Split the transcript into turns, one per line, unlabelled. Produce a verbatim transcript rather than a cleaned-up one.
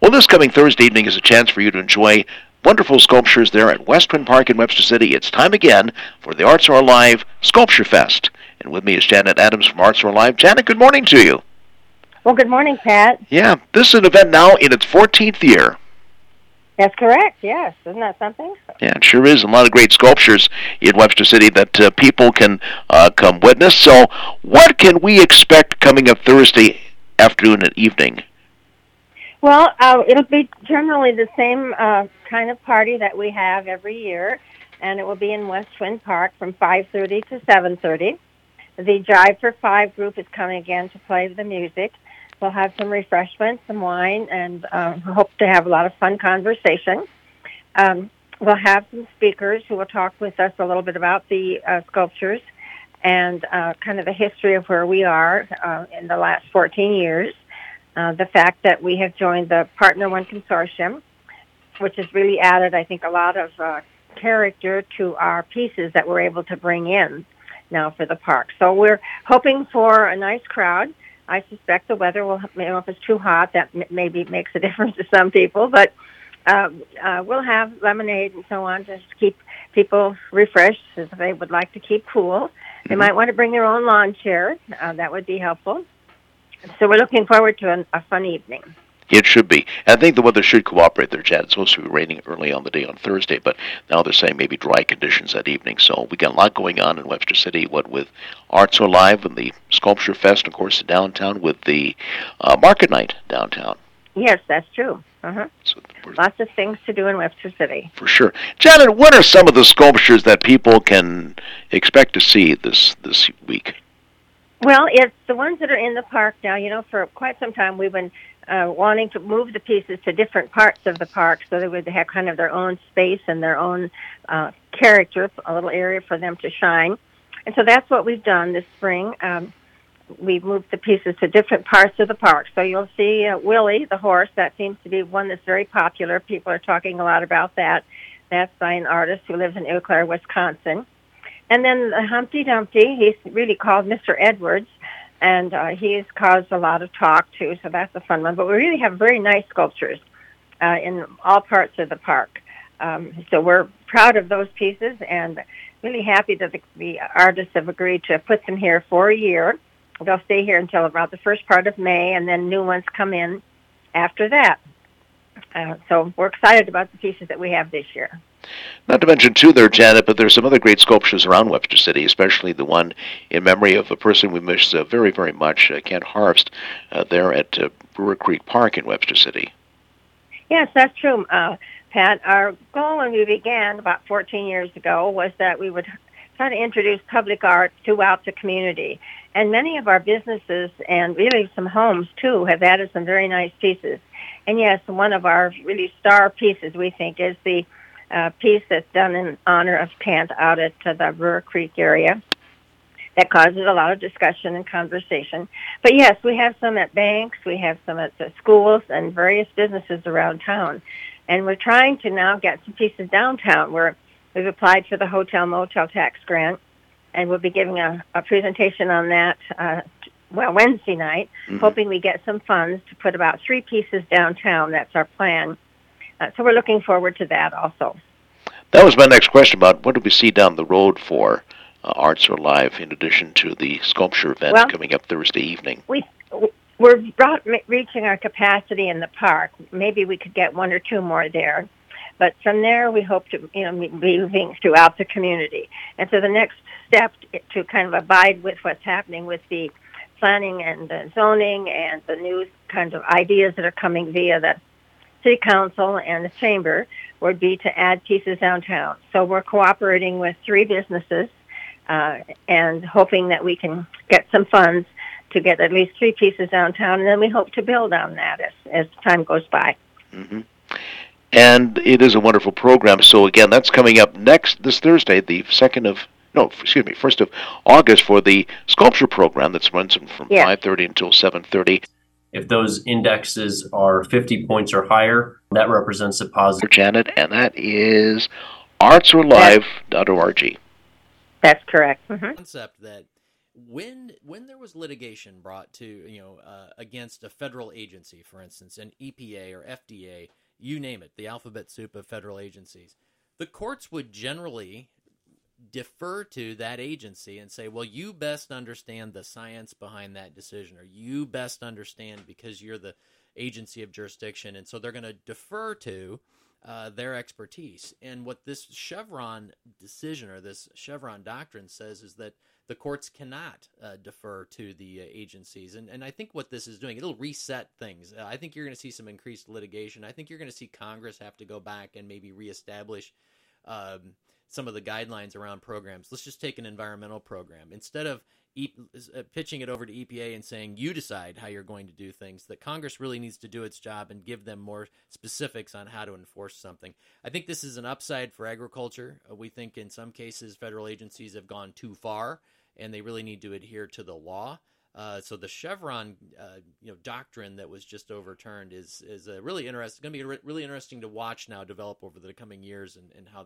Well, this coming Thursday evening is a chance for you to enjoy wonderful sculptures there at West Twin Park in Webster City. It's time again for the Arts Are Alive Sculpture Fest. And with me is Janet Adams from Arts Are Alive. Janet, good morning to you.
Well, good morning, Pat.
Yeah, this is an event now in its fourteenth year.
That's correct, yes. Isn't that something?
Yeah, it sure is. A lot of great sculptures in Webster City that uh, people can uh, come witness. So what can we expect coming up Thursday afternoon and evening?
Well, uh, it'll be generally the same uh, kind of party that we have every year, and it will be in West Twin Park from five thirty to seven thirty. The Jive for Five group is coming again to play the music. We'll have some refreshments, some wine, and uh, hope to have a lot of fun conversation. Um, we'll have some speakers who will talk with us a little bit about the uh, sculptures and uh, kind of the history of where we are uh, in the last fourteen years. Uh, the fact that we have joined the Partner One Consortium, which has really added, I think, a lot of uh, character to our pieces that we're able to bring in now for the park. So we're hoping for a nice crowd. I suspect the weather will, you know, if it's too hot, that m- maybe makes a difference to some people, but uh, uh, we'll have lemonade and so on to keep people refreshed if they would like to keep cool. They might want to bring their own lawn chair. Uh, that would be helpful. So we're looking forward to an, a fun evening.
It should be. And I think the weather should cooperate there, Chad. It's supposed to be raining early on the day on Thursday, but now they're saying maybe dry conditions that evening. So we got a lot going on in Webster City, what with Arts Are Alive and the Sculpture Fest, of course, downtown with the uh, Market Night downtown.
Yes, that's true. Uh-huh.
So
lots of things to do in Webster City.
For sure. Janet, what are some of the sculptures that people can expect to see this, this week?
Well, it's the ones that are in the park now. You know, for quite some time we've been uh, wanting to move the pieces to different parts of the park so they would have kind of their own space and their own uh, character, a little area for them to shine. And so that's what we've done this spring. Um, we've moved the pieces to different parts of the park. So you'll see uh, Willie, the horse. That seems to be one that's very popular. People are talking a lot about that. That's by an artist who lives in Eau Claire, Wisconsin. And then the Humpty Dumpty, he's really called Mister Edwards, and uh, he's caused a lot of talk, too, so that's a fun one. But we really have very nice sculptures uh, in all parts of the park. Um, so we're proud of those pieces and really happy that the, the artists have agreed to put them here for a year. They'll stay here until about the first part of May, and then new ones come in after that. Uh, so we're excited about the pieces that we have this year.
Not to mention, too, there, Janet, but there's some other great sculptures around Webster City, especially the one in memory of a person we miss uh, very, very much, uh, Kent Harvst, uh, there at uh, Brewer Creek Park in Webster City.
Yes, that's true, uh, Pat. Our goal when we began about fourteen years ago was that we would try to introduce public art throughout the community. And many of our businesses and really some homes, too, have added some very nice pieces. And, yes, one of our really star pieces, we think, is the Uh, piece that's done in honor of Kent out at uh, the Brewer Creek area. That causes a lot of discussion and conversation. But yes, we have some at banks, we have some at the schools and various businesses around town. And we're trying to now get some pieces downtown where we've applied for the hotel motel tax grant, and we'll be giving a, a presentation on that uh, well, Wednesday night, mm-hmm. hoping we get some funds to put about three pieces downtown. That's our plan. Uh, so we're looking forward to that also.
That was my next question about what do we see down the road for uh, Arts Are Alive in addition to the sculpture event well, coming up Thursday evening?
We, we're brought, reaching our capacity in the park. Maybe we could get one or two more there. But from there, we hope to you know, be moving throughout the community. And so the next step to kind of abide with what's happening with the planning and the zoning and the new kinds of ideas that are coming via the City Council and the Chamber would be to add pieces downtown. So we're cooperating with three businesses uh, and hoping that we can get some funds to get at least three pieces downtown, and then we hope to build on that as, as time goes by.
Mm-hmm. And it is a wonderful program. So again, that's coming up next this Thursday, the second of no, excuse me, first of August for the sculpture program that's runs from
yes.
five thirty until seven thirty.
If those indexes are fifty points or higher, that represents a positive.
Janet, and that is arts are alive dot org.
That's correct. Mm-hmm.
Concept that when when there was litigation brought to you know uh, against a federal agency, for instance, an E P A or F D A, you name it, the alphabet soup of federal agencies, the courts would generally defer to that agency and say, well, you best understand the science behind that decision, or you best understand because you're the agency of jurisdiction, and so they're going to defer to uh, their expertise. And what this Chevron decision or this Chevron doctrine says is that the courts cannot uh, defer to the uh, agencies. And, and I think what this is doing, it'll reset things. Uh, I think you're going to see some increased litigation. I think you're going to see Congress have to go back and maybe reestablish Um, some of the guidelines around programs. Let's just take an environmental program. Instead of e- uh, pitching it over to E P A and saying, you decide how you're going to do things, that Congress really needs to do its job and give them more specifics on how to enforce something. I think this is an upside for agriculture. Uh, we think in some cases federal agencies have gone too far, and they really need to adhere to the law. Uh, so the Chevron, uh, you know, doctrine that was just overturned is is a really interesting. Going to be re- really interesting to watch now develop over the coming years and, and how